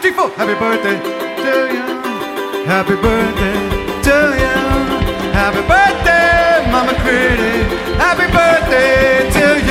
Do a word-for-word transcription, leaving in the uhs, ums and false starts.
Big four. Happy birthday to you. Happy birthday to you. Happy birthday, Mama Pretty. Happy birthday to you.